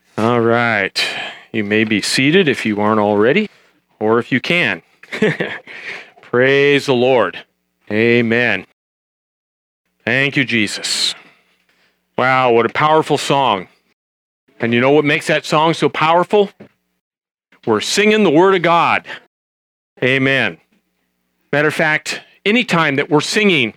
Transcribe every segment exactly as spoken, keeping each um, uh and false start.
All right. You may be seated if you aren't already, or if you can. Praise the Lord. Amen. Thank you, Jesus. Wow, what a powerful song. And you know what makes that song so powerful? We're singing the Word of God. Amen. Matter of fact, anytime that we're singing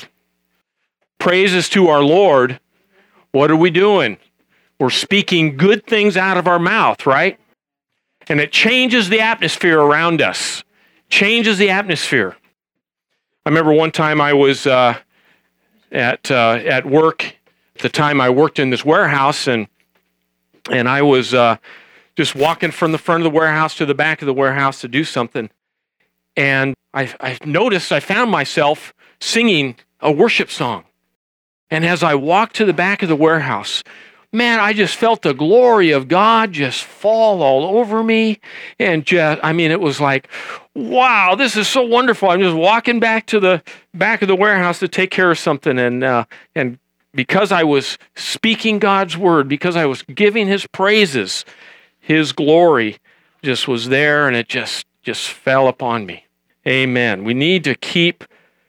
praises to our Lord, what are we doing? We're speaking good things out of our mouth, right? And it changes the atmosphere around us. Changes the atmosphere. I remember one time I was uh, at uh, at work. At the time I worked in this warehouse, and and I was uh, just walking from the front of the warehouse to the back of the warehouse to do something. And I, I noticed, I found myself singing a worship song. And as I walked to the back of the warehouse, man, I just felt the glory of God just fall all over me. And just, I mean, it was like, wow, this is so wonderful. I'm just walking back to the back of the warehouse to take care of something. And, uh, and because I was speaking God's word, because I was giving his praises, his glory just was there, and it just, just fell upon me. Amen. We need to keep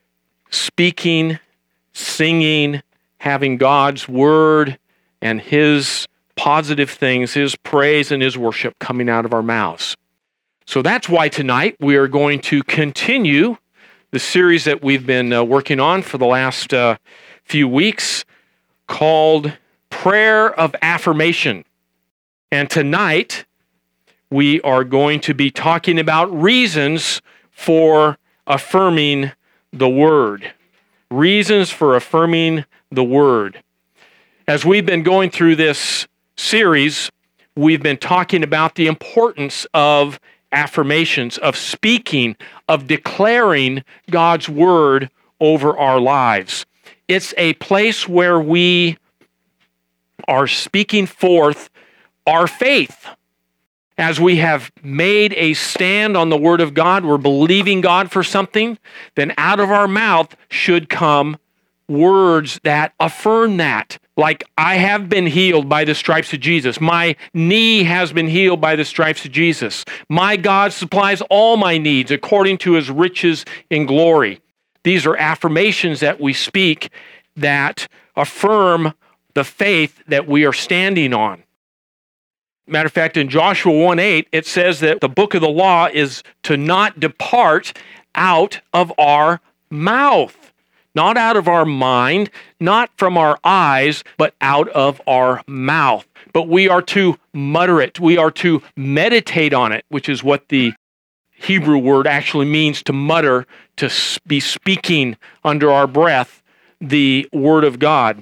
speaking, singing, having God's word and his positive things, his praise and his worship coming out of our mouths. So that's why tonight we are going to continue the series that we've been uh, working on for the last uh, few weeks called Prayer of Affirmation. And tonight we are going to be talking about reasons for affirming the word. Reasons for affirming the word. As we've been going through this series, we've been talking about the importance of affirmations, of speaking, of declaring God's word over our lives. It's a place where we are speaking forth our faith. As we have made a stand on the word of God, we're believing God for something, then out of our mouth should come words that affirm that. Like, I have been healed by the stripes of Jesus. My knee has been healed by the stripes of Jesus. My God supplies all my needs according to his riches in glory. These are affirmations that we speak that affirm the faith that we are standing on. Matter of fact, in Joshua one eight, it says that the book of the law is to not depart out of our mouth. Not out of our mind, not from our eyes, but out of our mouth. But we are to mutter it. We are to meditate on it, which is what the Hebrew word actually means, to mutter, to be speaking under our breath the word of God.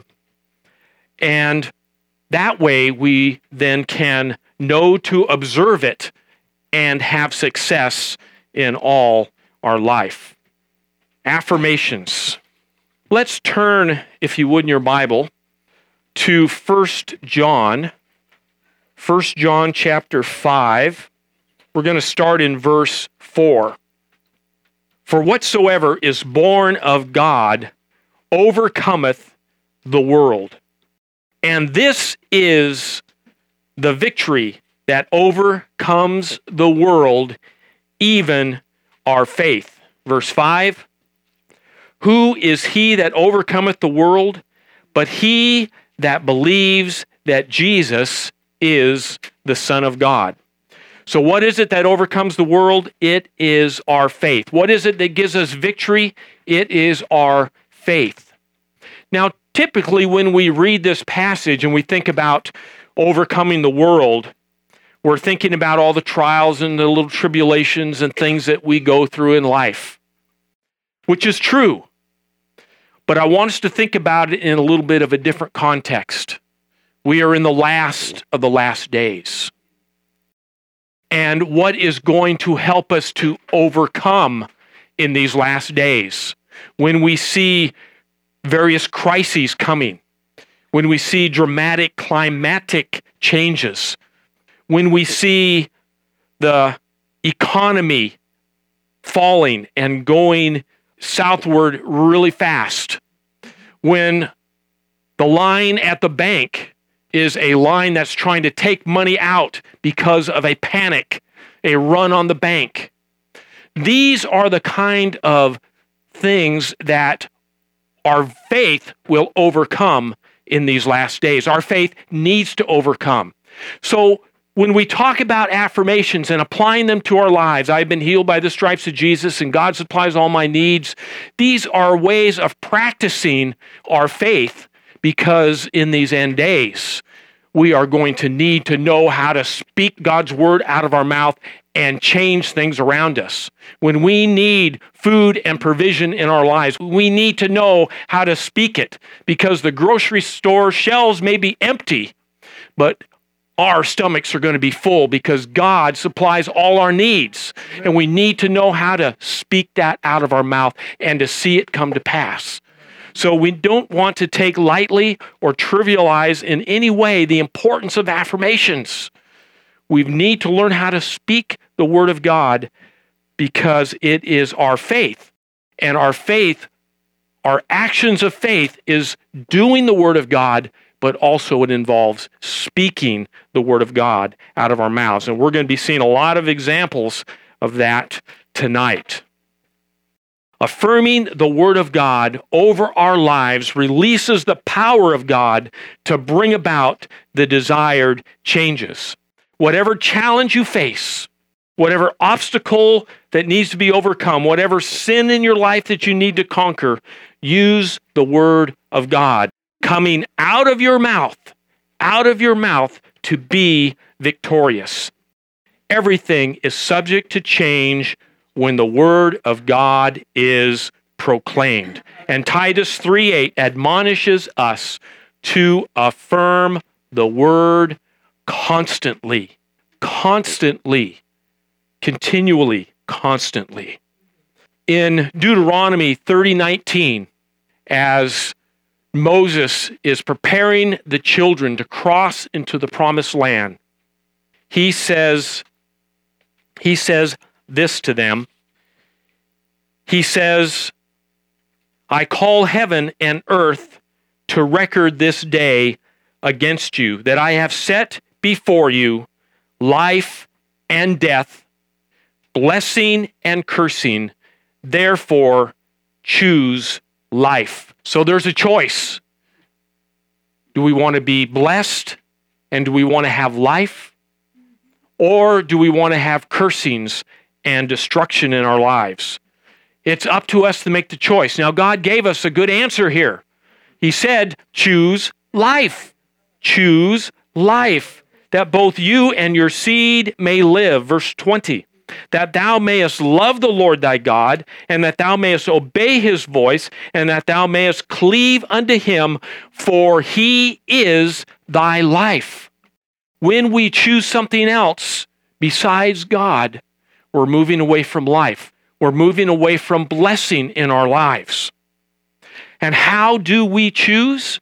And that way we then can know to observe it and have success in all our life. Affirmations. Let's turn, if you would, in your Bible to First John. First John chapter five. We're going to start in verse four. For whatsoever is born of God overcometh the world. And this is the victory that overcomes the world, even our faith. Verse five. Who is he that overcometh the world, but he that believes that Jesus is the Son of God? So what is it that overcomes the world? It is our faith. What is it that gives us victory? It is our faith. Now, typically when we read this passage and we think about overcoming the world, we're thinking about all the trials and the little tribulations and things that we go through in life, which is true. But I want us to think about it in a little bit of a different context. We are in the last of the last days. And what is going to help us to overcome in these last days? When we see various crises coming, when we see dramatic climatic changes, when we see the economy falling and going southward really fast, when the line at the bank is a line that's trying to take money out because of a panic, a run on the bank. These are the kind of things that our faith will overcome in these last days. Our faith needs to overcome. So when we talk about affirmations and applying them to our lives, I've been healed by the stripes of Jesus and God supplies all my needs. These are ways of practicing our faith, because in these end days, we are going to need to know how to speak God's word out of our mouth and change things around us. When we need food and provision in our lives, we need to know how to speak it, because the grocery store shelves may be empty, but our stomachs are going to be full because God supplies all our needs. And we need to know how to speak that out of our mouth and to see it come to pass. So we don't want to take lightly or trivialize in any way the importance of affirmations. We need to learn how to speak the word of God, because it is our faith. And our faith, our actions of faith, is doing the word of God, but also it involves speaking the word of God out of our mouths. And we're going to be seeing a lot of examples of that tonight. Affirming the word of God over our lives releases the power of God to bring about the desired changes. Whatever challenge you face, whatever obstacle that needs to be overcome, whatever sin in your life that you need to conquer, use the word of God coming out of your mouth, out of your mouth to be victorious. Everything is subject to change when the word of God is proclaimed. And Titus three eight admonishes us to affirm the word constantly, constantly, continually, constantly. In Deuteronomy thirty nineteen, as Moses is preparing the children to cross into the promised land, he says, he says this to them. He says, I call heaven and earth to record this day against you, that I have set before you life and death, blessing and cursing. Therefore, choose life. So there's a choice. Do we want to be blessed, and do we want to have life? Or do we want to have cursings and destruction in our lives? It's up to us to make the choice. Now, God gave us a good answer here. He said, choose life. Choose life, that both you and your seed may live. Verse twenty. That thou mayest love the Lord thy God, and that thou mayest obey his voice, and that thou mayest cleave unto him, for he is thy life. When we choose something else besides God, we're moving away from life. We're moving away from blessing in our lives. And how do we choose?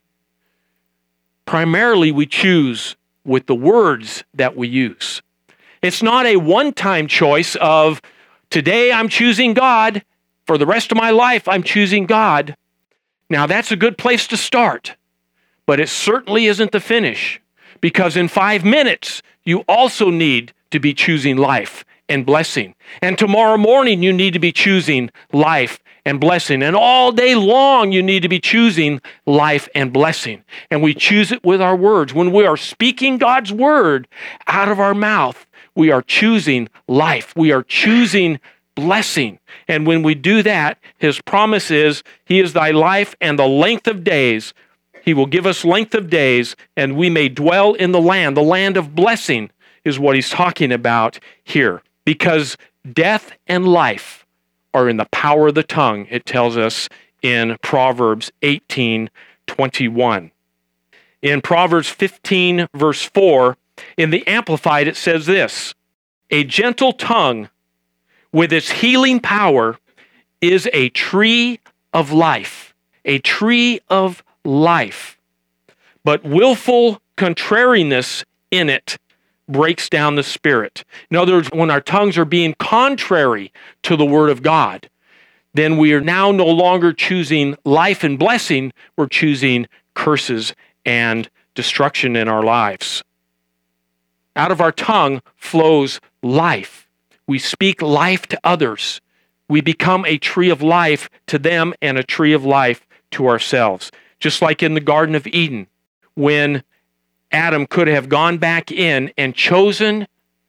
Primarily, we choose with the words that we use. It's not a one-time choice of, today I'm choosing God, for the rest of my life I'm choosing God. Now that's a good place to start, but it certainly isn't the finish, because in five minutes you also need to be choosing life and blessing. And tomorrow morning you need to be choosing life and blessing. And all day long you need to be choosing life and blessing. And we choose it with our words. When we are speaking God's word out of our mouth, we are choosing life. We are choosing blessing. And when we do that, his promise is, he is thy life and the length of days. He will give us length of days, and we may dwell in the land. The land of blessing is what he's talking about here. Because death and life are in the power of the tongue, it tells us in Proverbs eighteen twenty-one. In Proverbs fifteen, verse four, in the Amplified, it says this: a gentle tongue with its healing power is a tree of life, a tree of life. But willful contrariness in it breaks down the spirit. In other words, when our tongues are being contrary to the word of God, then we are now no longer choosing life and blessing, we're choosing curses and destruction in our lives. Out of our tongue flows life. We speak life to others. We become a tree of life to them and a tree of life to ourselves. Just like in the Garden of Eden, when Adam could have gone back in and chosen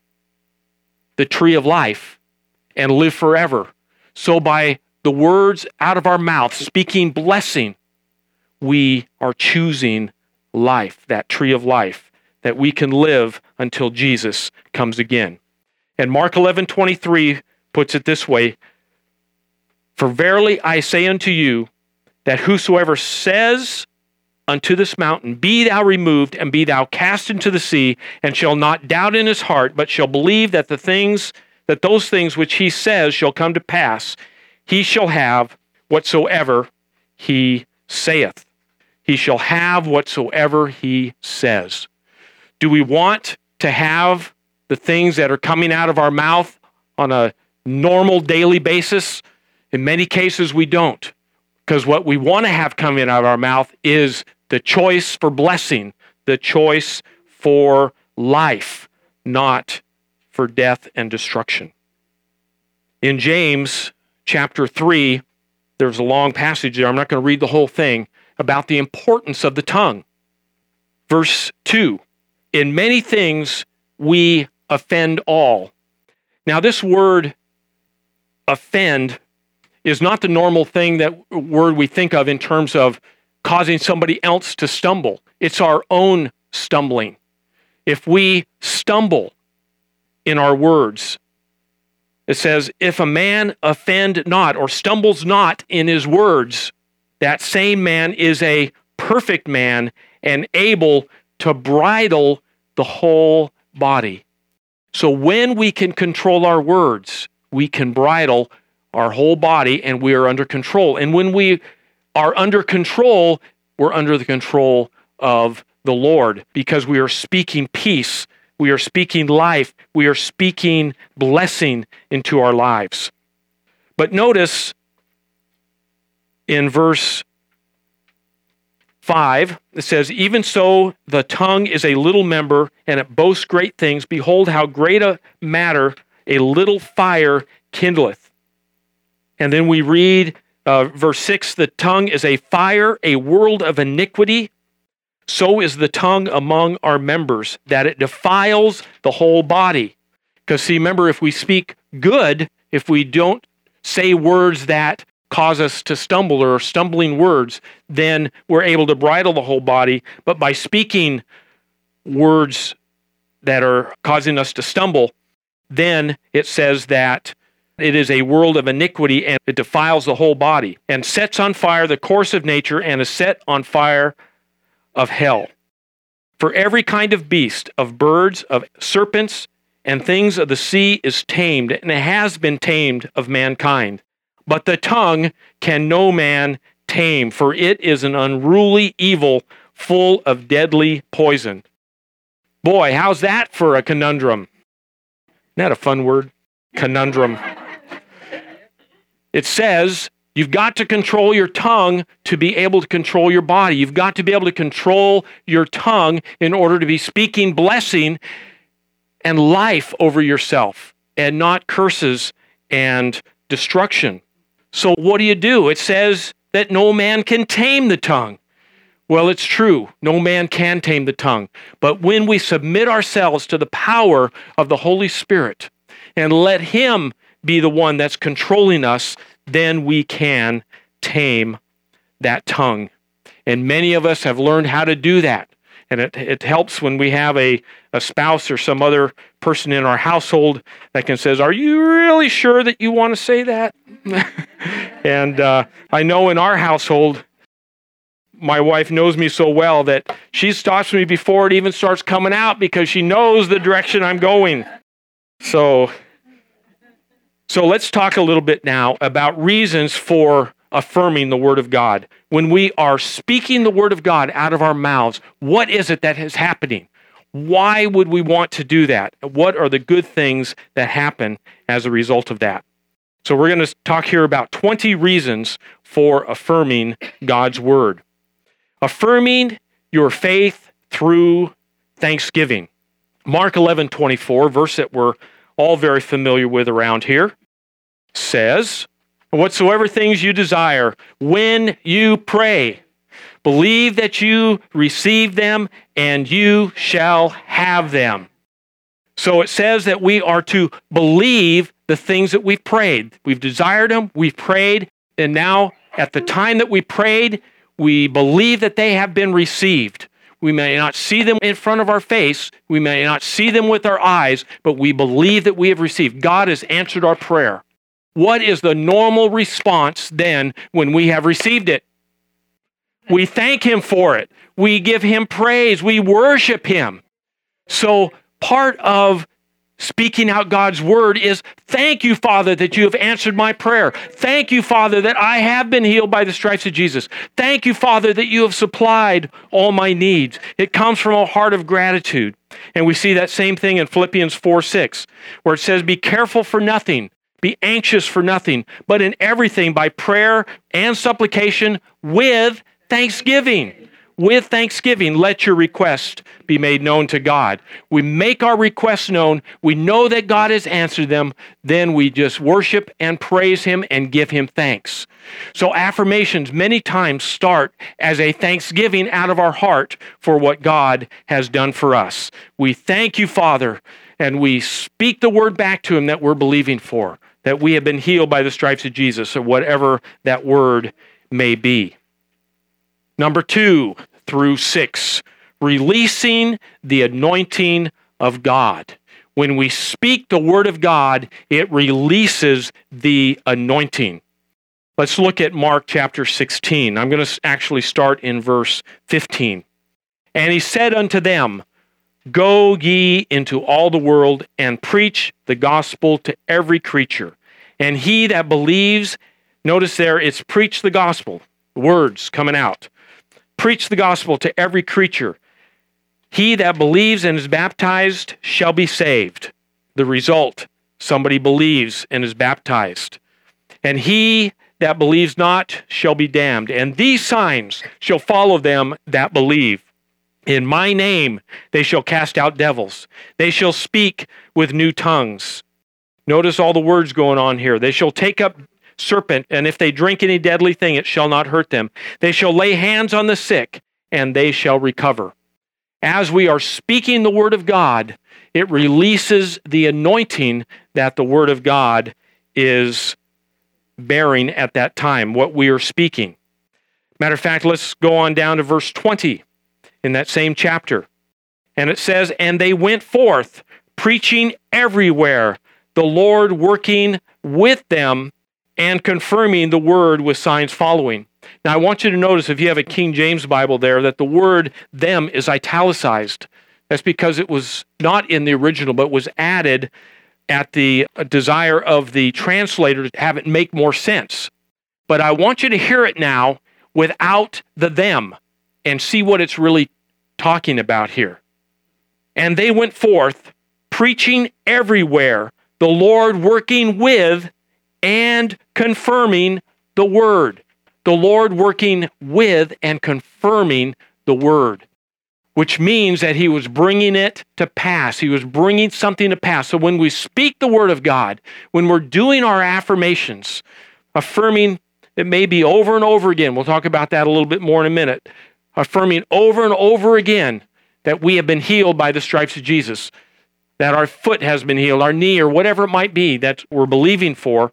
the tree of life and live forever. So by the words out of our mouth, speaking blessing, we are choosing life, that tree of life, that we can live until Jesus comes again. And Mark eleven twenty-three puts it this way, "For verily I say unto you, that whosoever says unto this mountain, Be thou removed, and be thou cast into the sea, and shall not doubt in his heart, but shall believe that the things, that those things which he says shall come to pass, he shall have whatsoever he saith." He shall have whatsoever he says. Do we want to have the things that are coming out of our mouth on a normal daily basis? In many cases, we don't. Because what we want to have coming out of our mouth is the choice for blessing, the choice for life, not for death and destruction. In James chapter three, there's a long passage there. I'm not going to read the whole thing about the importance of the tongue. Verse two, "In many things we offend all." Now this word offend is not the normal thing, that word we think of in terms of causing somebody else to stumble. It's our own stumbling. If we stumble in our words, it says, "If a man offend not," or stumbles not in his words, that same man is a perfect man and able to bridle the whole body. So when we can control our words, we can bridle our whole body, and we are under control. And when we are under control, we're under the control of the Lord, because we are speaking peace, we are speaking life, we are speaking blessing into our lives. But notice in verse five, it says, "Even so the tongue is a little member, and it boasts great things. Behold, how great a matter a little fire kindleth." And then we read uh, verse six, "The tongue is a fire, a world of iniquity. So is the tongue among our members, that it defiles the whole body." Because see, remember, if we speak good, if we don't say words that cause us to stumble or stumbling words, then we're able to bridle the whole body. But by speaking words that are causing us to stumble, then it says that it is a world of iniquity, and it defiles the whole body, and sets on fire the course of nature, and is set on fire of hell. For every kind of beast, of birds, of serpents, and things of the sea is tamed, and it has been tamed of mankind. But the tongue can no man tame, for it is an unruly evil, full of deadly poison. Boy, how's that for a conundrum? Isn't that a fun word? Conundrum. It says you've got to control your tongue to be able to control your body. You've got to be able to control your tongue in order to be speaking blessing and life over yourself, and not curses and destruction. So what do you do? It says that no man can tame the tongue. Well, it's true. No man can tame the tongue. But when we submit ourselves to the power of the Holy Spirit and let Him be the one that's controlling us, then we can tame that tongue. And many of us have learned how to do that. And it, it helps when we have a, a spouse or some other person in our household that can says, "Are you really sure that you want to say that?" And uh, I know in our household, my wife knows me so well that she stops me before it even starts coming out, because she knows the direction I'm going. So, so let's talk a little bit now about reasons for affirming the Word of God. When we are speaking the Word of God out of our mouths, what is it that is happening? Why would we want to do that? What are the good things that happen as a result of that? So we're going to talk here about twenty reasons for affirming God's Word. Affirming your faith through thanksgiving. Mark eleven twenty-four, verse that we're all very familiar with around here, says, whatsoever things you desire, when you pray, believe that you receive them and you shall have them. So it says that we are to believe the things that we've prayed. We've desired them, we've prayed, and now at the time that we prayed, we believe that they have been received. We may not see them in front of our face, we may not see them with our eyes, but we believe that we have received. God has answered our prayer. What is the normal response then when we have received it? We thank Him for it. We give Him praise. We worship Him. So part of speaking out God's word is, thank you, Father, that you have answered my prayer. Thank you, Father, that I have been healed by the stripes of Jesus. Thank you, Father, that you have supplied all my needs. It comes from a heart of gratitude. And we see that same thing in Philippians four six, where it says, be careful for nothing, be anxious for nothing, but in everything by prayer and supplication with thanksgiving. With thanksgiving, let your request be made known to God. We make our requests known. We know that God has answered them. Then we just worship and praise Him and give Him thanks. So affirmations many times start as a thanksgiving out of our heart for what God has done for us. We thank you, Father, and we speak the word back to Him that we're believing for, that we have been healed by the stripes of Jesus, or whatever that word may be. Number two through six, releasing the anointing of God. When we speak the word of God, it releases the anointing. Let's look at Mark chapter sixteen. I'm going to actually start in verse fifteen. And He said unto them, go ye into all the world and preach the gospel to every creature. And he that believes, notice there, it's preach the gospel, words coming out. Preach the gospel to every creature. He that believes and is baptized shall be saved. The result, somebody believes and is baptized. And he that believes not shall be damned. And these signs shall follow them that believe. In my name they shall cast out devils. They shall speak with new tongues. Notice all the words going on here. They shall take up serpent, and if they drink any deadly thing, it shall not hurt them. They shall lay hands on the sick, and they shall recover. As we are speaking the word of God, it releases the anointing that the word of God is bearing at that time, what we are speaking. Matter of fact, let's go on down to verse twenty in that same chapter. And it says, and they went forth, preaching everywhere, the Lord working with them, and confirming the word with signs following. Now, I want you to notice, if you have a King James Bible there, that the word them is italicized. That's because it was not in the original, but was added at the desire of the translator to have it make more sense. But I want you to hear it now without the them and see what it's really talking about here. And they went forth, preaching everywhere, the Lord working with and confirming the word. The Lord working with and confirming the word, which means that He was bringing it to pass. He was bringing something to pass. So when we speak the word of God, when we're doing our affirmations, affirming it may be over and over again, we'll talk about that a little bit more in a minute, affirming over and over again that we have been healed by the stripes of Jesus, that our foot has been healed, our knee, or whatever it might be that we're believing for,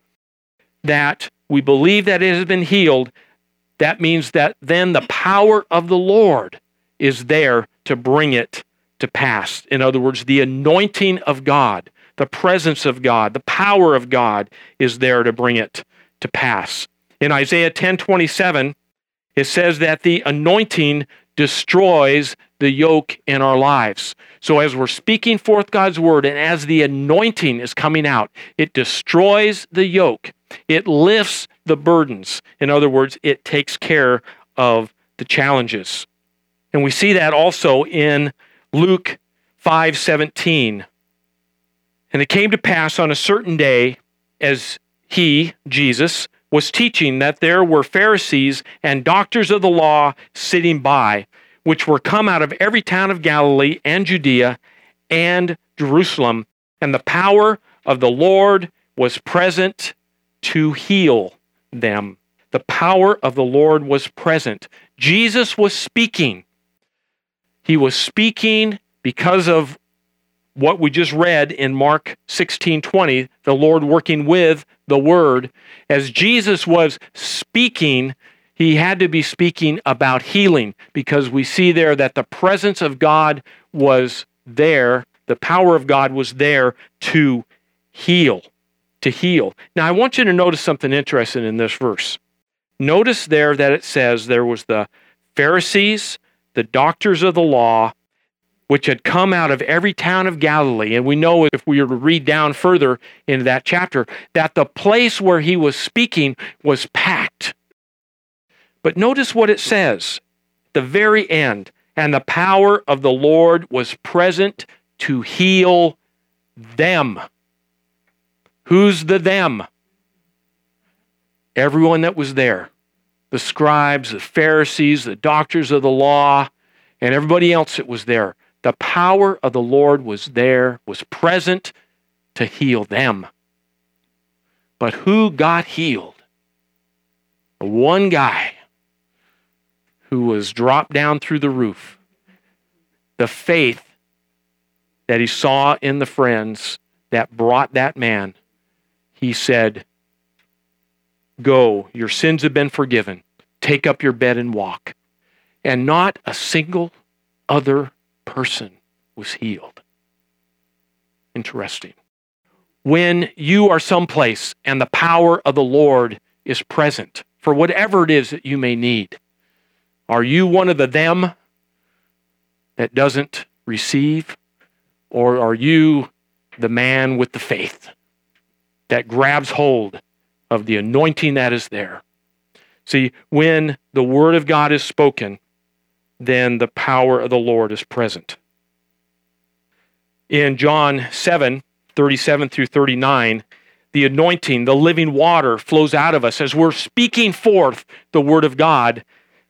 that we believe that it has been healed. That means that then the power of the Lord is there to bring it to pass. In other words, the anointing of God, the presence of God, the power of God is there to bring it to pass. In Isaiah ten twenty-seven, it says that the anointing destroys the yoke in our lives. So as we're speaking forth God's word, and as the anointing is coming out, it destroys the yoke. It lifts the burdens. In other words, it takes care of the challenges. And we see that also in Luke five seventeen. And it came to pass on a certain day, as he, Jesus, was teaching, that there were Pharisees and doctors of the law sitting by, which were come out of every town of Galilee and Judea and Jerusalem, and the power of the Lord was present to heal them. The power of the Lord was present. Jesus was speaking. He was speaking because of what we just read in Mark sixteen twenty, the Lord working with the Word. As Jesus was speaking, he had to be speaking about healing, because we see there that the presence of God was there, the power of God was there to heal, to heal. Now, I want you to notice something interesting in this verse. Notice there that it says there was the Pharisees, the doctors of the law, which had come out of every town of Galilee. And we know, if we were to read down further into that chapter, that the place where he was speaking was packed. But notice what it says, the very end, and the power of the Lord was present to heal them. Who's the them? Everyone that was there. The scribes, the Pharisees, the doctors of the law, and everybody else that was there. The power of the Lord was there, was present to heal them. But who got healed? One guy who was dropped down through the roof. The faith that he saw in the friends that brought that man, he said, "Go, your sins have been forgiven. Take up your bed and walk." And not a single other person was healed. Interesting. When you are someplace and the power of the Lord is present for whatever it is that you may need, are you one of the them that doesn't receive? Or are you the man with the faith that grabs hold of the anointing that is there? See, when the word of God is spoken, then the power of the Lord is present. In John seven, thirty-seven through thirty-nine, the anointing, the living water flows out of us as we're speaking forth the word of God.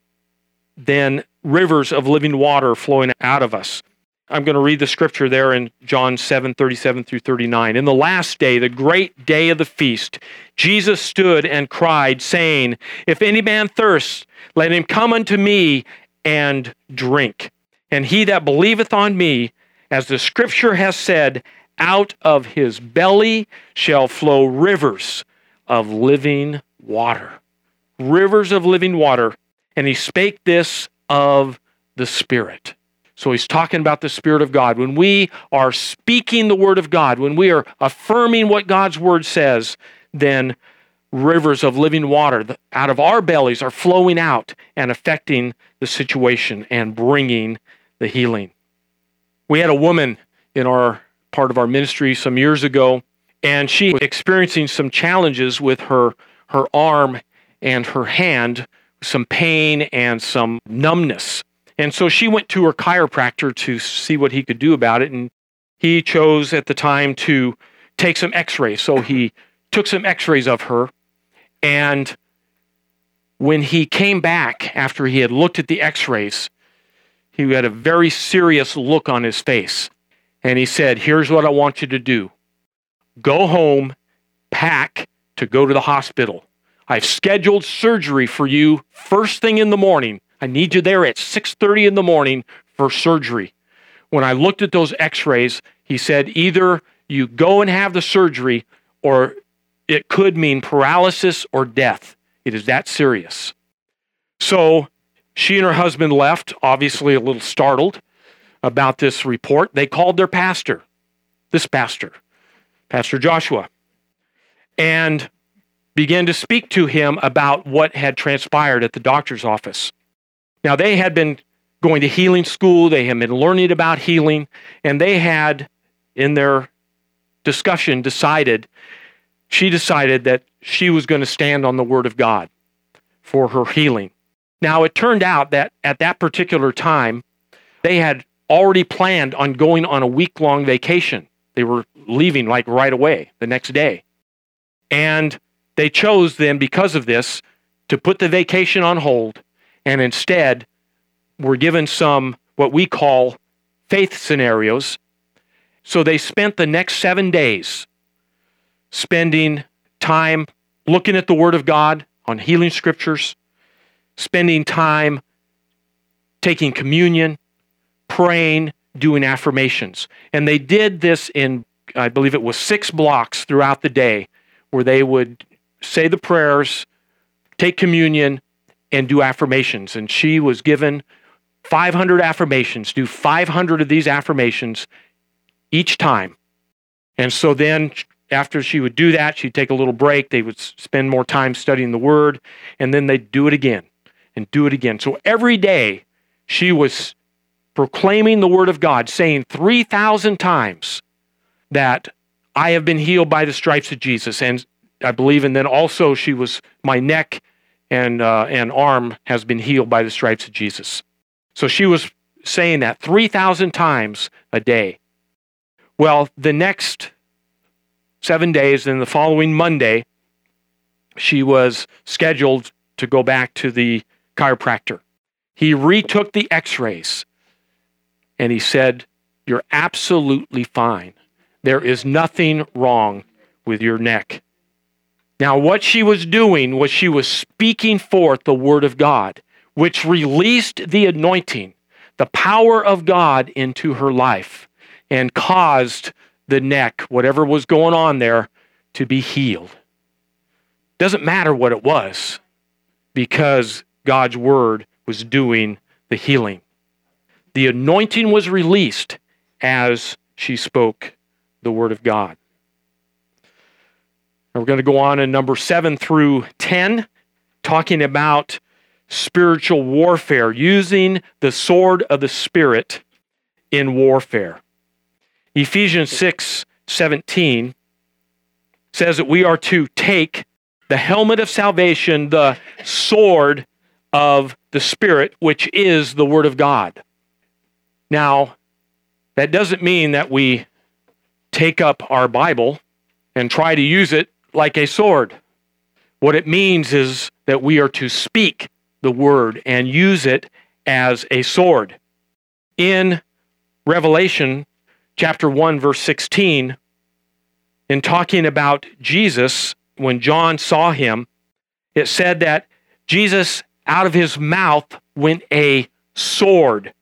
Then rivers of living water flowing out of us. I'm going to read the scripture there in John seven, thirty-seven through thirty-nine. In the last day, the great day of the feast, Jesus stood and cried, saying, "If any man thirst, let him come unto me and drink. And he that believeth on me, as the scripture has said, out of his belly shall flow rivers of living water." Rivers of living water. And he spake this of the Spirit. So he's talking about the Spirit of God. When we are speaking the word of God, when we are affirming what God's word says, then rivers of living water out of our bellies are flowing out and affecting the situation and bringing the healing. We had a woman in our part of our ministry some years ago, and she was experiencing some challenges with her, her arm and her hand, some pain and some numbness. And so she went to her chiropractor to see what he could do about it, and he chose at the time to take some x-rays. So he took some x-rays of her, and when he came back after he had looked at the x-rays, he had a very serious look on his face. And he said, "Here's what I want you to do. Go home, pack to go to the hospital. I've scheduled surgery for you first thing in the morning. I need you there at six thirty in the morning for surgery." When I looked at those x-rays, he said, either you go and have the surgery, or it could mean paralysis or death. It is that serious. So she and her husband left, obviously a little startled about this report. They called their pastor, this pastor, Pastor Joshua, and began to speak to him about what had transpired at the doctor's office. Now, they had been going to healing school, they had been learning about healing, and they had, in their discussion, decided, she decided that she was going to stand on the Word of God for her healing. Now, it turned out that at that particular time, they had already planned on going on a week-long vacation. They were leaving like right away, the next day. And they chose then, because of this, to put the vacation on hold and instead were given some what we call faith scenarios. So they spent the next seven days spending time looking at the Word of God on healing scriptures, spending time taking communion, praying, doing affirmations. And they did this in, I believe it was six blocks throughout the day, where they would say the prayers, take communion, and do affirmations. And she was given five hundred affirmations, do five hundred of these affirmations each time. And so then after she would do that, she'd take a little break. They would spend more time studying the Word, and then they'd do it again and do it again. So every day she was proclaiming the Word of God, saying three thousand times that I have been healed by the stripes of Jesus. And I believe, and then also she was, my neck and uh, and arm has been healed by the stripes of Jesus. So she was saying that three thousand times a day. Well, the next seven days, and the following Monday, she was scheduled to go back to the chiropractor. He retook the x-rays, and he said, "You're absolutely fine. There is nothing wrong with your neck." Now, what she was doing was she was speaking forth the Word of God, which released the anointing, the power of God into her life, and caused the neck, whatever was going on there, to be healed. Doesn't matter what it was, because God's Word was doing the healing. The anointing was released as she spoke the Word of God. Now we're going to go on in number seven through ten, talking about spiritual warfare, using the sword of the Spirit in warfare. Ephesians six seventeen says that we are to take the helmet of salvation, the sword of the Spirit, which is the Word of God. Now, that doesn't mean that we take up our Bible and try to use it like a sword. What it means is that we are to speak the Word and use it as a sword. In Revelation chapter one, verse sixteen, in talking about Jesus, when John saw him, it said that Jesus, out of his mouth went a sword,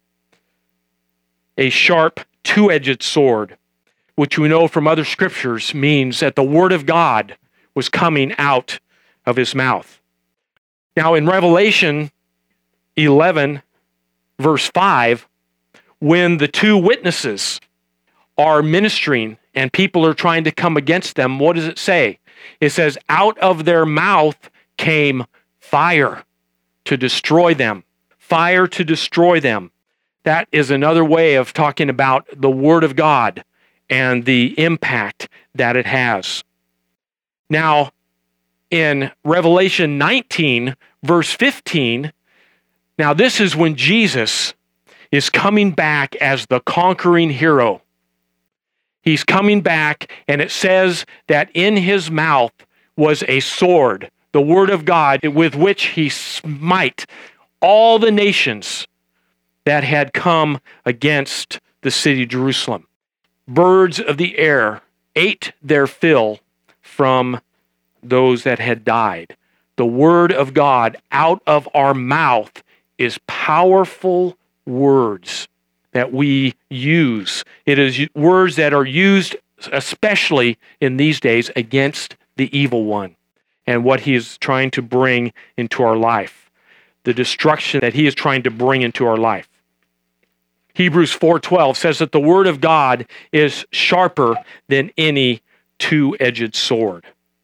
a sharp, two-edged sword, which we know from other scriptures means that the Word of God was coming out of his mouth. Now, in Revelation eleven, verse five, when the two witnesses are ministering and people are trying to come against them, what does it say? It says, out of their mouth came fire to destroy them. Fire to destroy them. That is another way of talking about the Word of God and the impact that it has. Now, in Revelation nineteen, verse fifteen, now this is when Jesus is coming back as the conquering hero. He's coming back, and it says that in his mouth was a sword, the Word of God, with which he smite all the nations that had come against the city of Jerusalem. Birds of the air ate their fill from those that had died. The Word of God out of our mouth is powerful words that we use. It is words that are used especially in these days against the evil one and what he is trying to bring into our life, the destruction that he is trying to bring into our life. Hebrews four twelve says that the Word of God is sharper than any two-edged sword.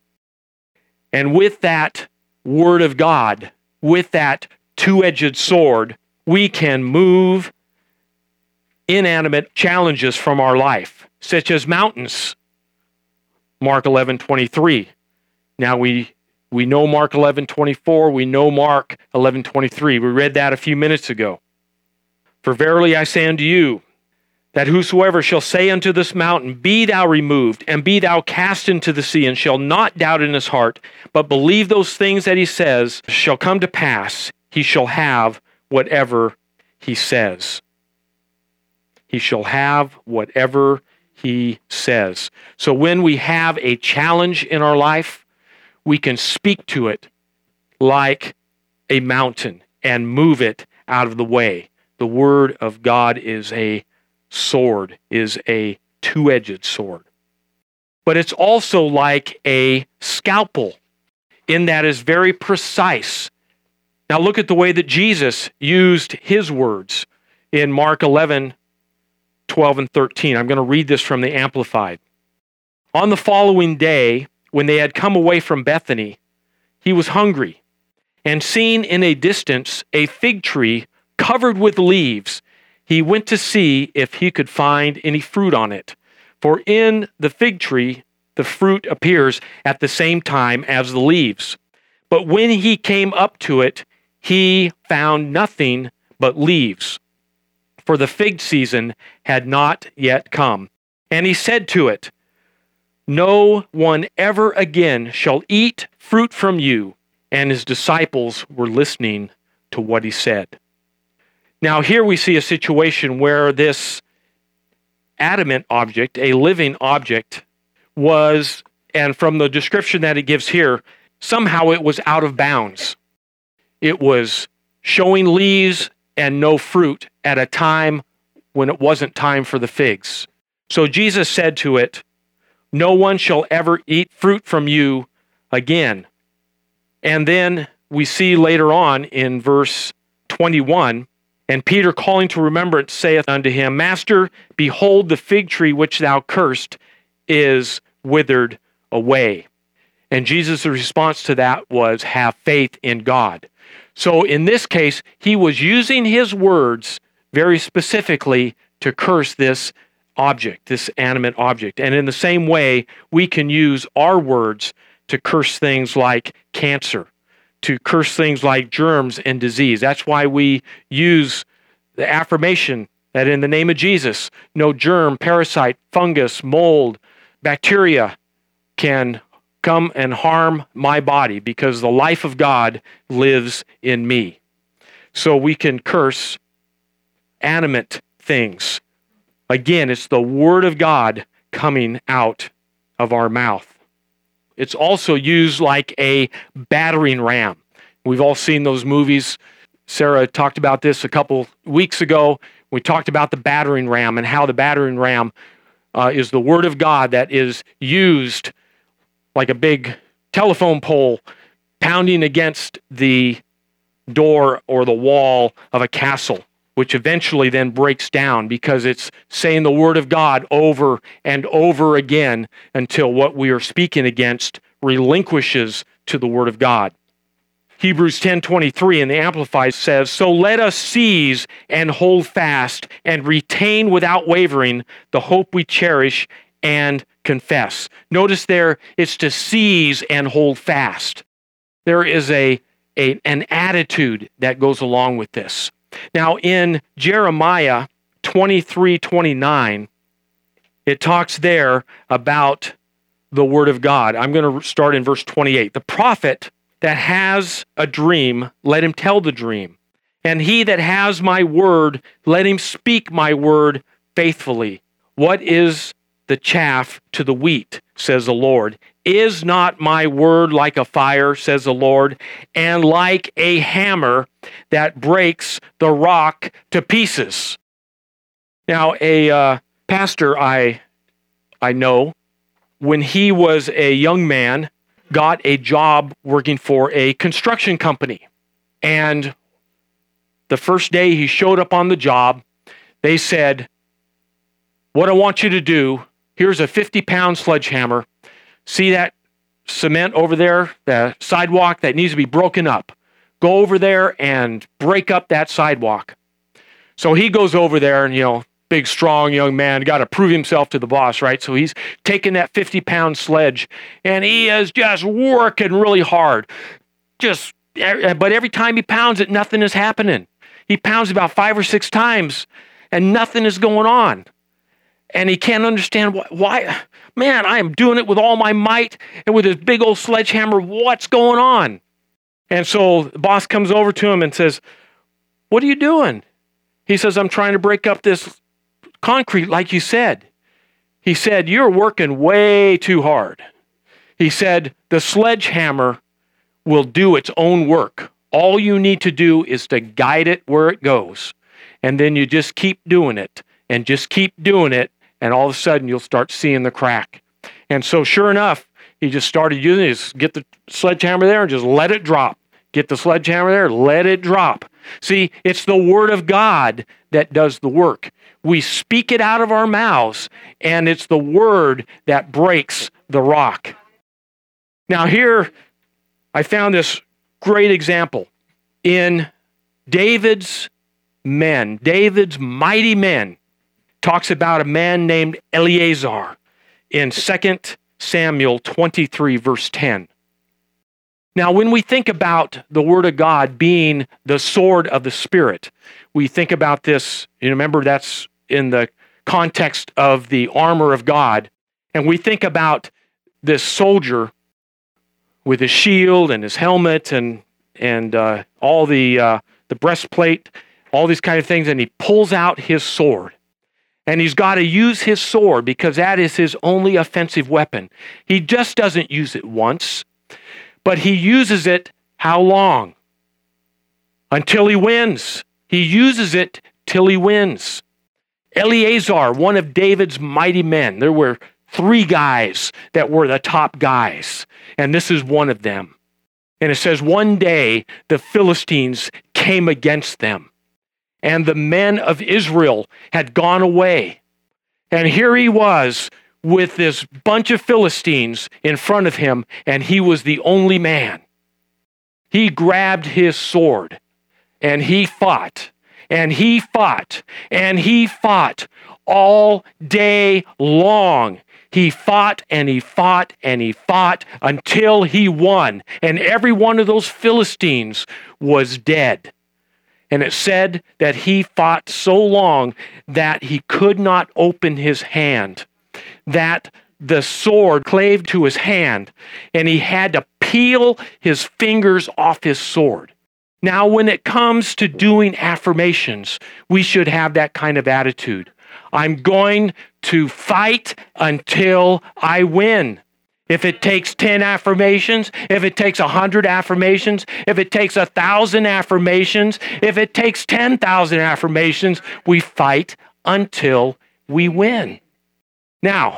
And with that Word of God, with that two-edged sword, we can move inanimate challenges from our life, such as mountains. Mark eleven twenty-three. Now we we know Mark eleven twenty-four, we know Mark eleven twenty-three. We read that a few minutes ago. For verily I say unto you, that whosoever shall say unto this mountain, Be thou removed, and be thou cast into the sea, and shall not doubt in his heart, but believe those things that he says shall come to pass, he shall have whatever he says. He shall have whatever he says. So when we have a challenge in our life, we can speak to it like a mountain and move it out of the way. The word of God is a sword, is a two-edged sword. But it's also like a scalpel in that it's very precise. Now look at the way that Jesus used his words in Mark eleven, twelve, and thirteen. I'm going to read this from the Amplified. On the following day, when they had come away from Bethany, he was hungry, and seeing in a distance a fig tree covered with leaves, he went to see if he could find any fruit on it. For in the fig tree, the fruit appears at the same time as the leaves. But when he came up to it, he found nothing but leaves, for the fig season had not yet come. And he said to it, no one ever again shall eat fruit from you. And his disciples were listening to what he said. Now here we see a situation where this adamant object, a living object, was, and from the description that it gives here, somehow it was out of bounds. It was showing leaves and no fruit at a time when it wasn't time for the figs. So Jesus said to it, no one shall ever eat fruit from you again. And then we see later on in verse twenty-one, and Peter calling to remembrance saith unto him, Master, behold, the fig tree which thou cursed is withered away. And Jesus' response to that was, have faith in God. So in this case, he was using his words very specifically to curse this object, this animate object. And in the same way, we can use our words to curse things like cancer, to curse things like germs and disease. That's why we use the affirmation that in the name of Jesus, no germ, parasite, fungus, mold, bacteria can come and harm my body because the life of God lives in me. So we can curse animate things. Again, it's the word of God coming out of our mouth. It's also used like a battering ram. We've all seen those movies. Sarah talked about this a couple weeks ago. We talked about the battering ram and how the battering ram uh, is the word of God that is used like a big telephone pole pounding against the door or the wall of a castle, which eventually then breaks down because it's saying the word of God over and over again until what we are speaking against relinquishes to the word of God. Hebrews ten twenty-three in the Amplified says, so let us seize and hold fast and retain without wavering the hope we cherish and confess. Notice there, it's to seize and hold fast. There is a, a an attitude that goes along with this. Now in Jeremiah twenty-three twenty-nine, it talks there about the word of God. I'm going to start in verse twenty-eight. The prophet that has a dream, let him tell the dream. And he that has my word, let him speak my word faithfully. What is the chaff to the wheat, says the Lord? Is not my word like a fire, says the Lord, and like a hammer that breaks the rock to pieces? Now, a uh, pastor I I know, when he was a young man, got a job working for a construction company. And the first day he showed up on the job, they said, what I want you to do, here's a fifty pound sledgehammer. See that cement over there, the sidewalk that needs to be broken up. Go over there and break up that sidewalk. So he goes over there and, you know, big, strong young man, got to prove himself to the boss, right? So he's taking that fifty pound sledge and he is just working really hard. Just, but every time he pounds it, nothing is happening. He pounds about five or six times and nothing is going on. And he can't understand why, why, man, I am doing it with all my might and with this big old sledgehammer. What's going on? And so the boss comes over to him and says, what are you doing? He says, I'm trying to break up this concrete like you said. He said, you're working way too hard. He said, the sledgehammer will do its own work. All you need to do is to guide it where it goes. And then you just keep doing it and just keep doing it. And all of a sudden you'll start seeing the crack. And so sure enough, he just started using it. Just get the sledgehammer there and just let it drop. Get the sledgehammer there, let it drop. See, it's the Word of God that does the work. We speak it out of our mouths, and it's the Word that breaks the rock. Now here, I found this great example in David's men, David's mighty men. Talks about a man named Eleazar in Second Samuel twenty-three, verse ten. Now, when we think about the Word of God being the sword of the Spirit, we think about this, you remember that's in the context of the armor of God, and we think about this soldier with his shield and his helmet and and uh, all the uh, the breastplate, all these kind of things, and he pulls out his sword. And he's got to use his sword because that is his only offensive weapon. He just doesn't use it once, but he uses it how long? Until he wins. He uses it till he wins. Eleazar, one of David's mighty men. There were three guys that were the top guys, and this is one of them. And it says, one day the Philistines came against them, and the men of Israel had gone away. And here he was with this bunch of Philistines in front of him, and he was the only man. He grabbed his sword, and he fought, and he fought, and he fought all day long. He fought, and he fought, and he fought until he won. And every one of those Philistines was dead. And it said that he fought so long that he could not open his hand, that the sword clave to his hand, and he had to peel his fingers off his sword. Now, when it comes to doing affirmations, we should have that kind of attitude. I'm going to fight until I win. If it takes ten affirmations, if it takes one hundred affirmations, if it takes one thousand affirmations, if it takes ten thousand affirmations, we fight until we win. Now,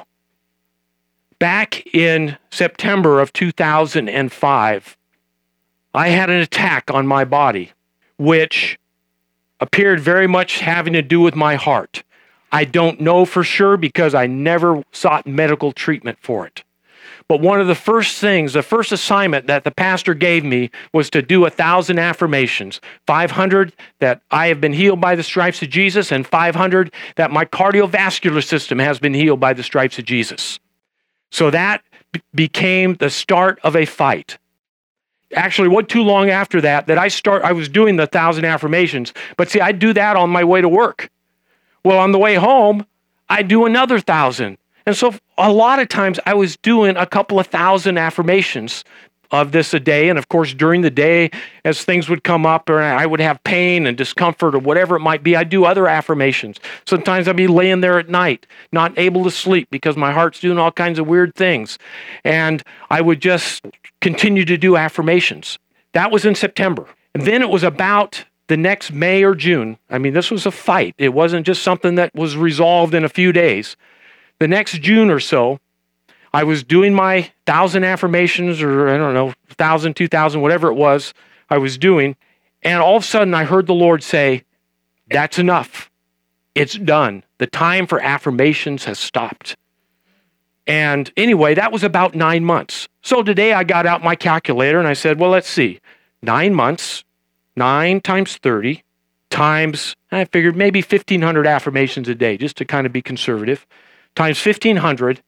back in September of two thousand five, I had an attack on my body, which appeared very much having to do with my heart. I don't know for sure because I never sought medical treatment for it. But one of the first things, the first assignment that the pastor gave me was to do a thousand affirmations. five hundred that I have been healed by the stripes of Jesus, and five hundred that my cardiovascular system has been healed by the stripes of Jesus. So that b- became the start of a fight. Actually, wasn't too long after that that I start. I was doing the thousand affirmations, but see, I do that on my way to work. Well, on the way home, I do another thousand. And so a lot of times I was doing a couple of thousand affirmations of this a day. And of course, during the day, as things would come up or I would have pain and discomfort or whatever it might be, I'd do other affirmations. Sometimes I'd be laying there at night, not able to sleep because my heart's doing all kinds of weird things. And I would just continue to do affirmations. That was in September. And then it was about the next May or June. I mean, this was a fight. It wasn't just something that was resolved in a few days. The next June or so, I was doing my thousand affirmations, or I don't know, thousand, two thousand, whatever it was I was doing. And all of a sudden I heard the Lord say, that's enough. It's done. The time for affirmations has stopped. And anyway, that was about nine months. So today I got out my calculator and I said, well, let's see. Nine months, nine times thirty, times, I figured maybe fifteen hundred affirmations a day, just to kind of be conservative. Times fifteen hundred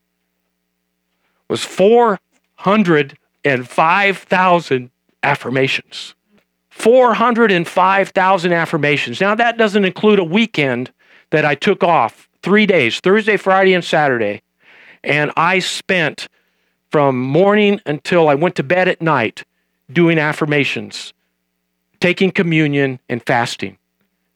was four hundred five thousand affirmations. four hundred five thousand affirmations. Now, that doesn't include a weekend that I took off, three days, Thursday, Friday, and Saturday. And I spent from morning until I went to bed at night doing affirmations, taking communion, and fasting.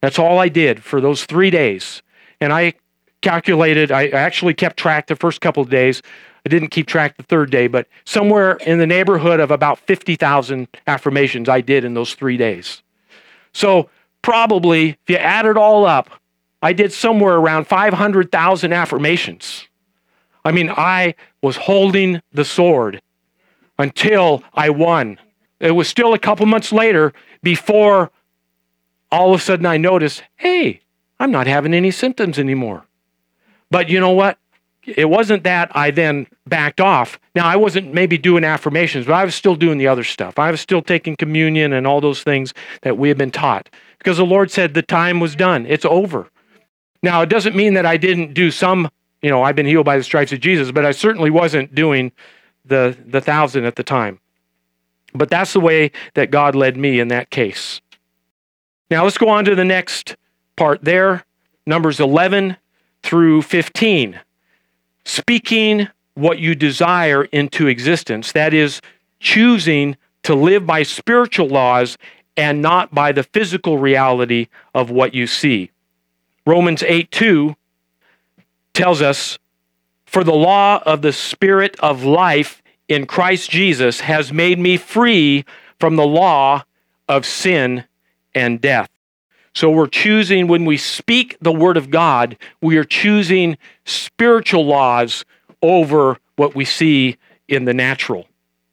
That's all I did for those three days. And I calculated, I actually kept track the first couple of days. I didn't keep track the third day, but somewhere in the neighborhood of about fifty thousand affirmations I did in those three days. So probably, if you add it all up, I did somewhere around five hundred thousand affirmations. I mean, I was holding the sword until I won. It was still a couple months later before all of a sudden I noticed, hey, I'm not having any symptoms anymore. But you know what? It wasn't that I then backed off. Now, I wasn't maybe doing affirmations, but I was still doing the other stuff. I was still taking communion and all those things that we had been taught because the Lord said the time was done. It's over. Now, it doesn't mean that I didn't do some, you know, I've been healed by the stripes of Jesus, but I certainly wasn't doing the, the thousand at the time. But that's the way that God led me in that case. Now, let's go on to the next part there, Numbers eleven through fifteen. Speaking what you desire into existence, that is, choosing to live by spiritual laws and not by the physical reality of what you see. Romans eight two tells us, "For the law of the Spirit of life in Christ Jesus has made me free from the law of sin and death." So we're choosing, when we speak the word of God, we are choosing spiritual laws over what we see in the natural.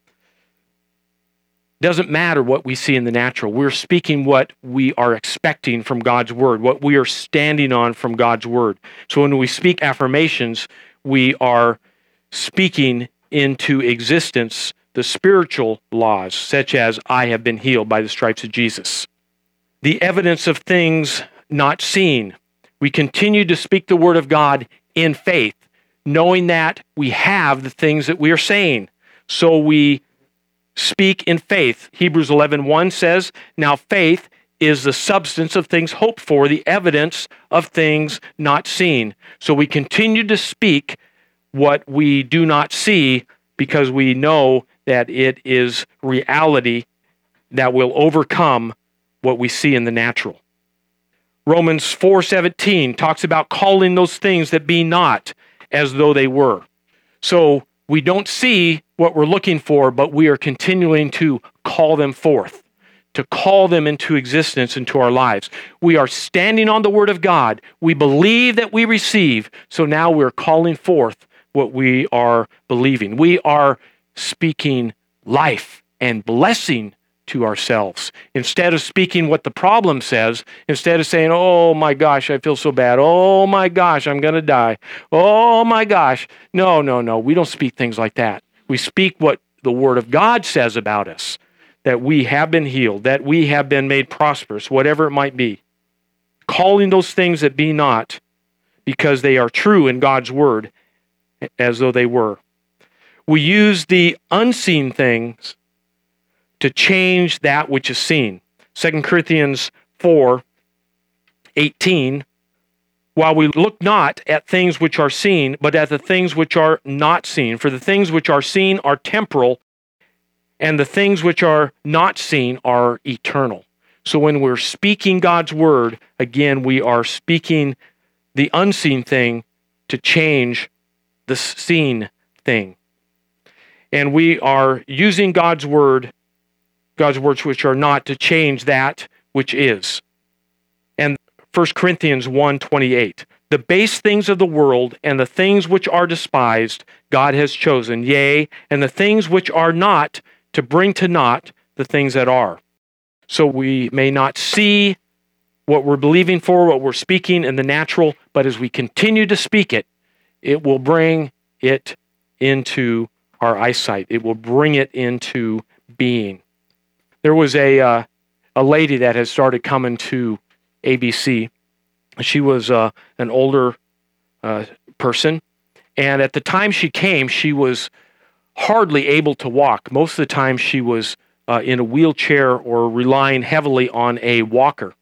Doesn't matter what we see in the natural. We're speaking what we are expecting from God's word, what we are standing on from God's word. So when we speak affirmations, we are speaking into existence the spiritual laws, such as I have been healed by the stripes of Jesus. The evidence of things not seen. We continue to speak the word of God in faith, knowing that we have the things that we are saying. So we speak in faith. Hebrews eleven one says, "Now faith is the substance of things hoped for, the evidence of things not seen." So we continue to speak what we do not see because we know that it is reality that will overcome what we see in the natural. Romans four seventeen talks about calling those things that be not as though they were. So we don't see what we're looking for, but we are continuing to call them forth, to call them into existence into our lives. We are standing on the word of God. We believe that we receive, so now we're calling forth what we are believing. We are speaking life and blessing to ourselves. Instead of speaking what the problem says, instead of saying, oh my gosh, I feel so bad. Oh my gosh, I'm going to die. Oh my gosh. No, no, no. We don't speak things like that. We speak what the word of God says about us, that we have been healed, that we have been made prosperous, whatever it might be. Calling those things that be not because they are true in God's word as though they were. We use the unseen things to change that which is seen. Second Corinthians four eighteen, "While we look not at things which are seen, but at the things which are not seen. For the things which are seen are temporal, and the things which are not seen are eternal." So when we're speaking God's word, again, we are speaking the unseen thing to change the seen thing. And we are using God's word God's words which are not, to change that which is. And First Corinthians one twenty-eight, "The base things of the world and the things which are despised God has chosen, yea, and the things which are not, to bring to naught the things that are." So we may not see what we're believing for, what we're speaking in the natural, but as we continue to speak it, it will bring it into our eyesight. It will bring it into being. There was a uh, a lady that has started coming to A B C. She was uh, an older uh, person, and at the time she came, she was hardly able to walk. Most of the time she was uh, in a wheelchair or relying heavily on a walker.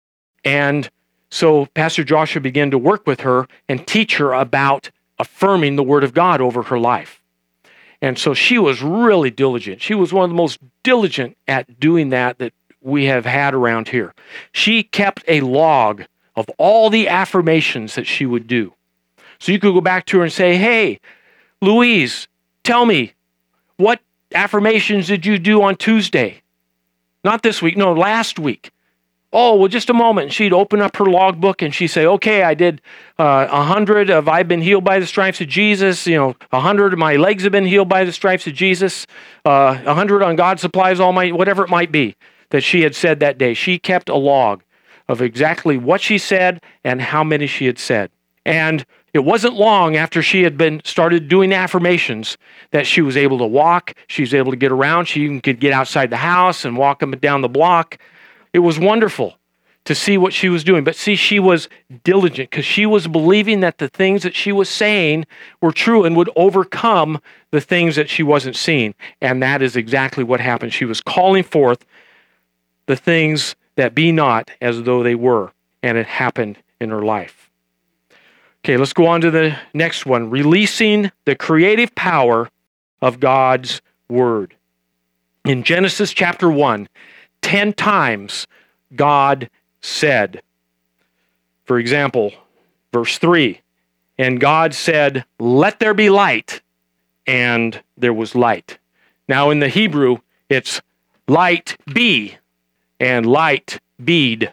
And so Pastor Joshua began to work with her and teach her about affirming the Word of God over her life. And so she was really diligent. She was one of the most diligent at doing that that we have had around here. She kept a log of all the affirmations that she would do. So you could go back to her and say, hey, Louise, tell me, what affirmations did you do on Tuesday? Not this week, no, last week. Oh, well, just a moment. And she'd open up her logbook and she'd say, okay, I did uh, one hundred of I've been healed by the stripes of Jesus. You know, one hundred of my legs have been healed by the stripes of Jesus. Uh, one hundred on God supplies all my, whatever it might be that she had said that day. She kept a log of exactly what she said and how many she had said. And it wasn't long after she had been started doing affirmations that she was able to walk. She was able to get around. She even could get outside the house and walk up and down the block. It was wonderful to see what she was doing. But see, she was diligent because she was believing that the things that she was saying were true and would overcome the things that she wasn't seeing. And that is exactly what happened. She was calling forth the things that be not as though they were. And it happened in her life. Okay, let's go on to the next one. Releasing the creative power of God's Word. In Genesis chapter one, ten times God said. For example, verse three, and God said, let there be light, and there was light. Now in the Hebrew, it's light be, and light beed.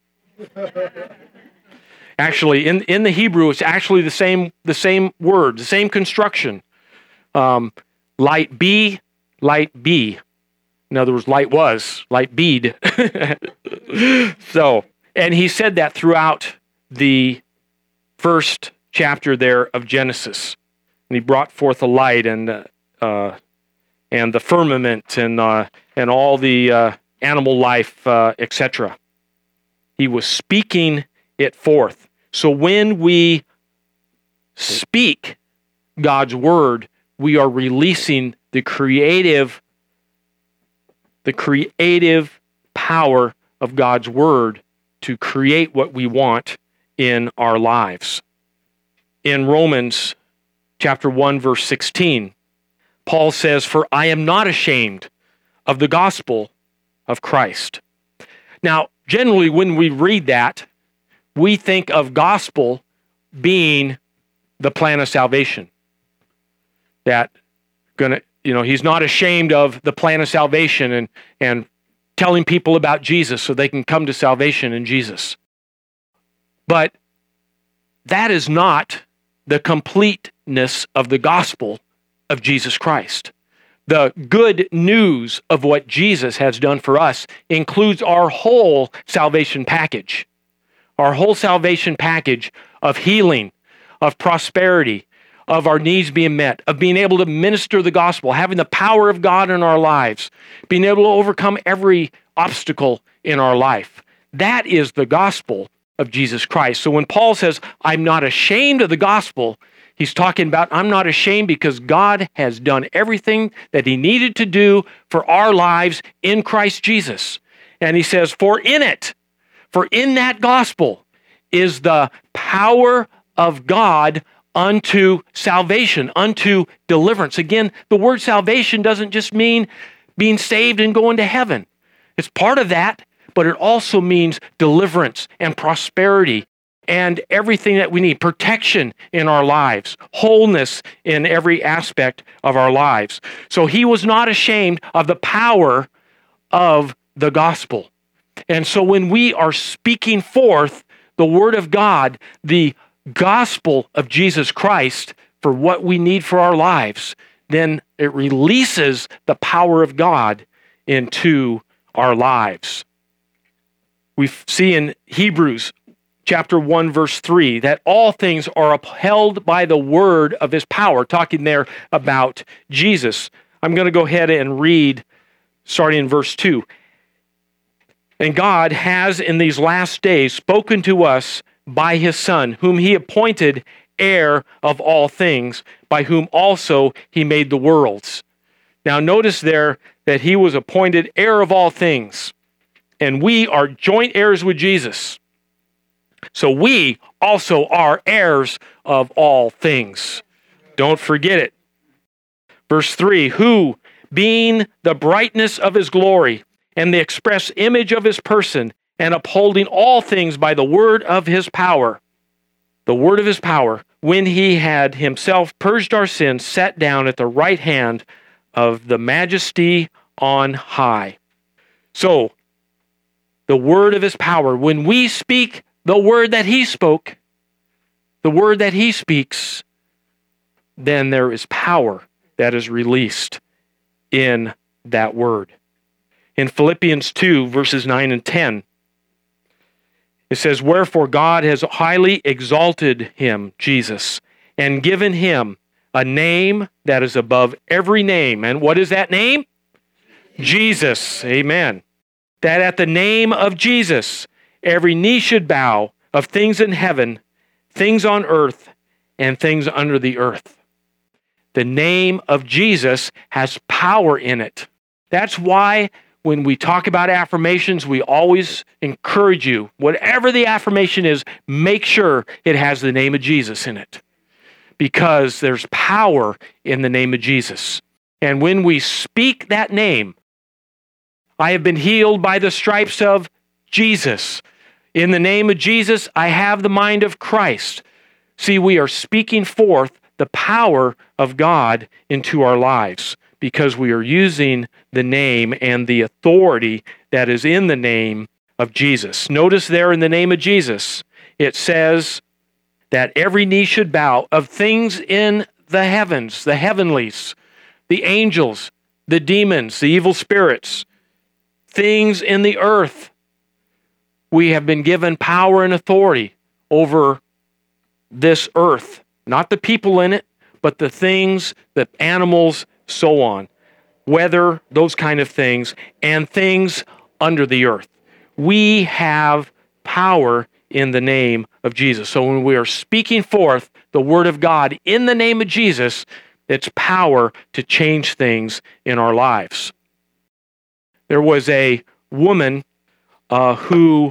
Actually, in, in the Hebrew, it's actually the same, the same word, the same construction. Um, light be, light be. In other words, light was, light bead. So, and he said that throughout the first chapter there of Genesis. And he brought forth the light and uh, uh, and the firmament and uh, and all the uh, animal life, uh, et cetera. He was speaking it forth. So when we speak God's word, we are releasing the creative, the creative power of God's word to create what we want in our lives. In Romans chapter one, verse sixteen, Paul says, "For I am not ashamed of the gospel of Christ." Now, generally, when we read that, we think of gospel being the plan of salvation. That gonna, you know, he's not ashamed of the plan of salvation and, and telling people about Jesus so they can come to salvation in Jesus. But that is not the completeness of the gospel of Jesus Christ. The good news of what Jesus has done for us includes our whole salvation package. Our whole salvation package of healing, of prosperity, of our needs being met, of being able to minister the gospel, having the power of God in our lives, being able to overcome every obstacle in our life. That is the gospel of Jesus Christ. So when Paul says, "I'm not ashamed of the gospel," he's talking about, I'm not ashamed because God has done everything that he needed to do for our lives in Christ Jesus. And he says, for in it, for in that gospel is the power of God unto salvation, unto deliverance. Again, the word salvation doesn't just mean being saved and going to heaven. It's part of that, but it also means deliverance and prosperity and everything that we need, protection in our lives, wholeness in every aspect of our lives. So he was not ashamed of the power of the gospel. And so when we are speaking forth the word of God, the gospel of Jesus Christ for what we need for our lives, then it releases the power of God into our lives. We see in Hebrews chapter one, verse three, that all things are upheld by the word of his power, talking there about Jesus. I'm going to go ahead and read starting in verse two. And God has in these last days spoken to us by his Son, whom he appointed heir of all things, by whom also he made the worlds. Now notice there that he was appointed heir of all things, and we are joint heirs with Jesus. So we also are heirs of all things. Don't forget it. Verse three, who, being the brightness of his glory and the express image of his person, and upholding all things by the word of his power. The word of his power, when he had himself purged our sins, sat down at the right hand of the majesty on high. So, the word of his power, when we speak the word that he spoke, the word that he speaks, then there is power that is released in that word. In Philippians two, verses nine and ten, it says, "Wherefore God has highly exalted him," Jesus, "and given him a name that is above every name." And what is that name? Jesus. Amen. "That at the name of Jesus, every knee should bow, of things in heaven, things on earth, and things under the earth." The name of Jesus has power in it. That's why when we talk about affirmations, we always encourage you, whatever the affirmation is, make sure it has the name of Jesus in it, because there's power in the name of Jesus. And when we speak that name, I have been healed by the stripes of Jesus. In the name of Jesus, I have the mind of Christ. See, we are speaking forth the power of God into our lives because we are using the name and the authority that is in the name of Jesus. Notice there in the name of Jesus, it says that every knee should bow, of things in the heavens, the heavenlies, the angels, the demons, the evil spirits, things in the earth. We have been given power and authority over this earth, not the people in it, but the things, the animals, so on, weather, those kind of things, and things under the earth. We have power in the name of Jesus. So when we are speaking forth the word of God in the name of Jesus, it's power to change things in our lives. There was a woman uh, who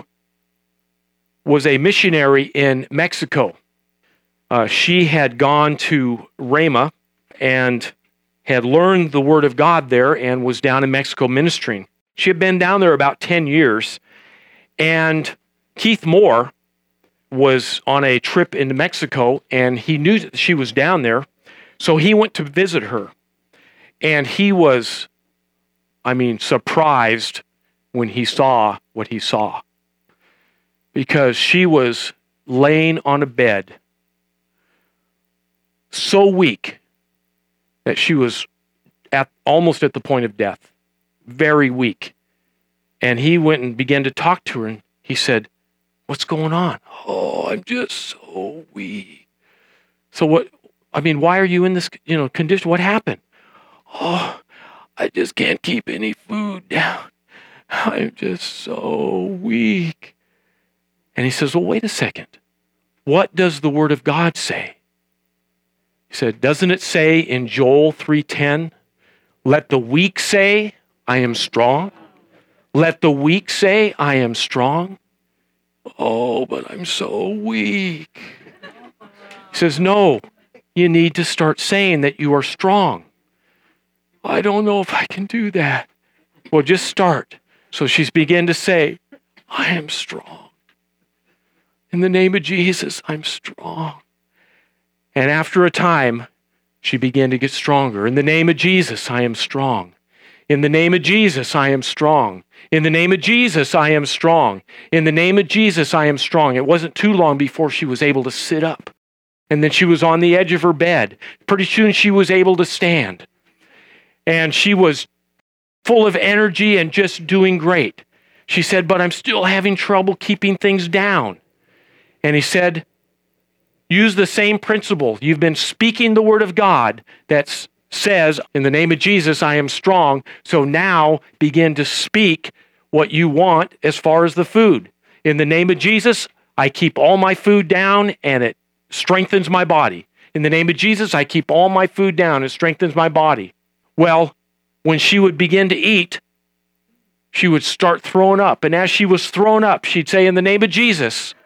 was a missionary in Mexico. Uh, she had gone to Rhema and had learned the word of God there and was down in Mexico ministering. She had been down there about ten years, and Keith Moore was on a trip into Mexico, and he knew that she was down there, so he went to visit her. And he was, I mean, surprised when he saw what he saw, because she was laying on a bed, so weak that she was at almost at the point of death, very weak. And he went and began to talk to her, and he said, "What's going on?" "Oh, I'm just so weak." "So what, I mean, why are you in this, you know, condition? What happened?" "Oh, I just can't keep any food down. I'm just so weak." And he says, "Well, wait a second. What does the word of God say?" He said, "Doesn't it say in Joel three ten, let the weak say, I am strong? Let the weak say, I am strong." "Oh, but I'm so weak." He says, "No, you need to start saying that you are strong." "I don't know if I can do that." "Well, just start." So she's began to say, "I am strong. In the name of Jesus, I'm strong." And after a time, she began to get stronger. "In the name of Jesus, I am strong. In the name of Jesus, I am strong. In the name of Jesus, I am strong. In the name of Jesus, I am strong." It wasn't too long before she was able to sit up. And then she was on the edge of her bed. Pretty soon she was able to stand. And she was full of energy and just doing great. She said, "But I'm still having trouble keeping things down." And he said, "Use the same principle. You've been speaking the word of God that says, in the name of Jesus, I am strong. So now begin to speak what you want as far as the food. In the name of Jesus, I keep all my food down and it strengthens my body. In the name of Jesus, I keep all my food down and it strengthens my body." Well, when she would begin to eat, she would start throwing up. And as she was throwing up, she'd say, "In the name of Jesus,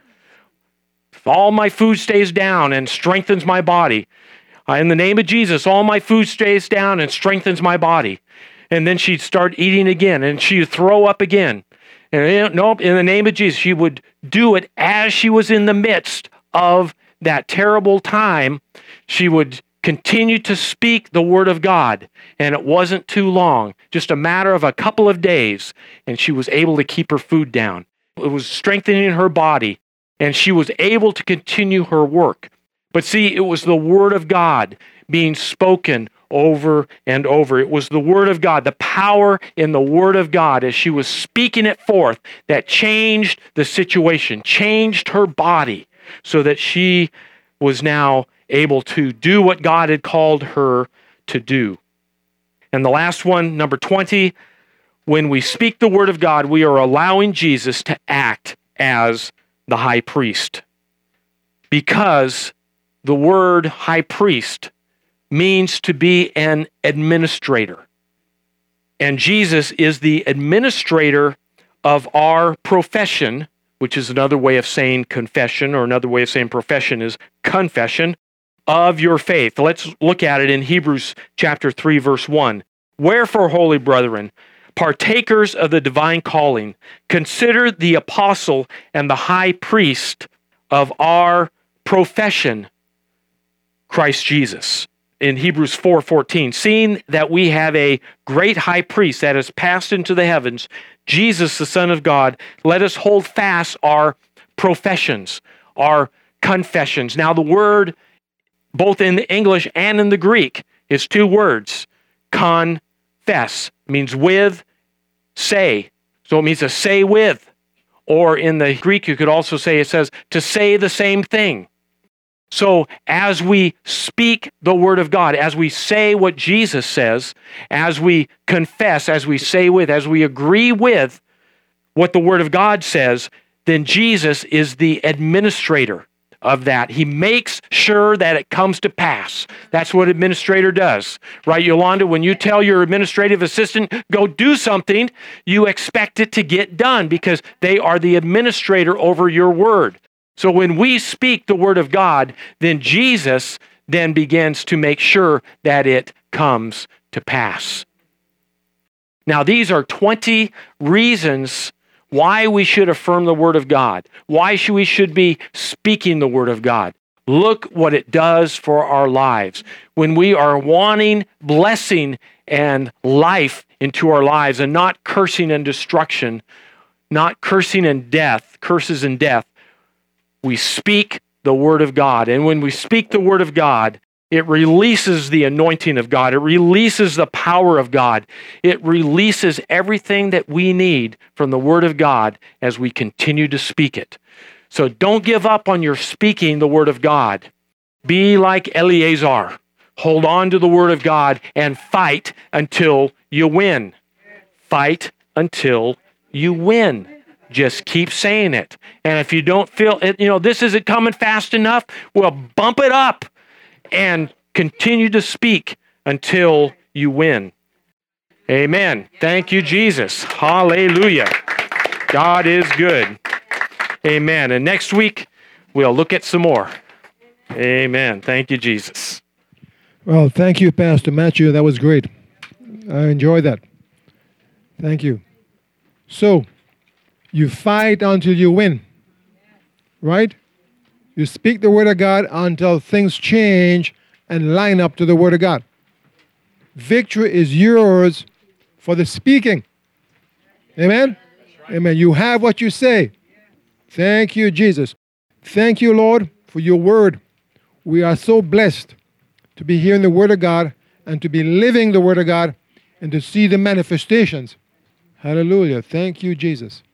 all my food stays down and strengthens my body. In the name of Jesus, all my food stays down and strengthens my body. And then she'd start eating again, and she'd throw up again. And nope, in the name of Jesus, she would do it as she was in the midst of that terrible time. She would continue to speak the word of God. And it wasn't too long, just a matter of a couple of days, and she was able to keep her food down. It was strengthening her body, and she was able to continue her work. But see, it was the word of God being spoken over and over. It was the word of God, the power in the word of God as she was speaking it forth that changed the situation, changed her body so that she was now able to do what God had called her to do. And the last one, number twenty, when we speak the word of God, we are allowing Jesus to act as the high priest. Because the word high priest means to be an administrator. And Jesus is the administrator of our profession, which is another way of saying confession, or another way of saying profession is confession of your faith. Let's look at it in Hebrews chapter three, verse one. Wherefore, holy brethren, partakers of the divine calling, consider the apostle and the high priest of our profession, Christ Jesus. In Hebrews four fourteen, seeing that we have a great high priest that has passed into the heavens, Jesus, the Son of God, let us hold fast our professions, our confessions. Now, the word, both in the English and in the Greek, is two words. Confess means with, say. So it means to say with. Or in the Greek, you could also say, it says to say the same thing. So as we speak the word of God, as we say what Jesus says, as we confess, as we say with, as we agree with what the word of God says, then Jesus is the administrator of that. He makes sure that it comes to pass. That's what administrator does. Right, Yolanda? When you tell your administrative assistant, go do something, you expect it to get done because they are the administrator over your word. So when we speak the word of God, then Jesus then begins to make sure that it comes to pass. Now, these are twenty reasons why we should affirm the word of God, why should we should be speaking the word of God. Look what it does for our lives. When we are wanting blessing and life into our lives and not cursing and destruction, not cursing and death, curses and death, we speak the word of God. And when we speak the word of God, it releases the anointing of God. It releases the power of God. It releases everything that we need from the word of God as we continue to speak it. So don't give up on your speaking the word of God. Be like Eleazar. Hold on to the word of God and fight until you win. Fight until you win. Just keep saying it. And if you don't feel it, you know, this isn't coming fast enough, well, bump it up and continue to speak until you win. Amen. Thank you, Jesus. Hallelujah. God is good. Amen. And next week, we'll look at some more. Amen. Thank you, Jesus. Well, thank you, Pastor Matthew. That was great. I enjoyed that. Thank you. So, you fight until you win, right? You speak the word of God until things change and line up to the word of God. Victory is yours for the speaking. Amen? Right. Amen. You have what you say. Thank you, Jesus. Thank you, Lord, for your word. We are so blessed to be hearing the word of God and to be living the word of God and to see the manifestations. Hallelujah. Thank you, Jesus.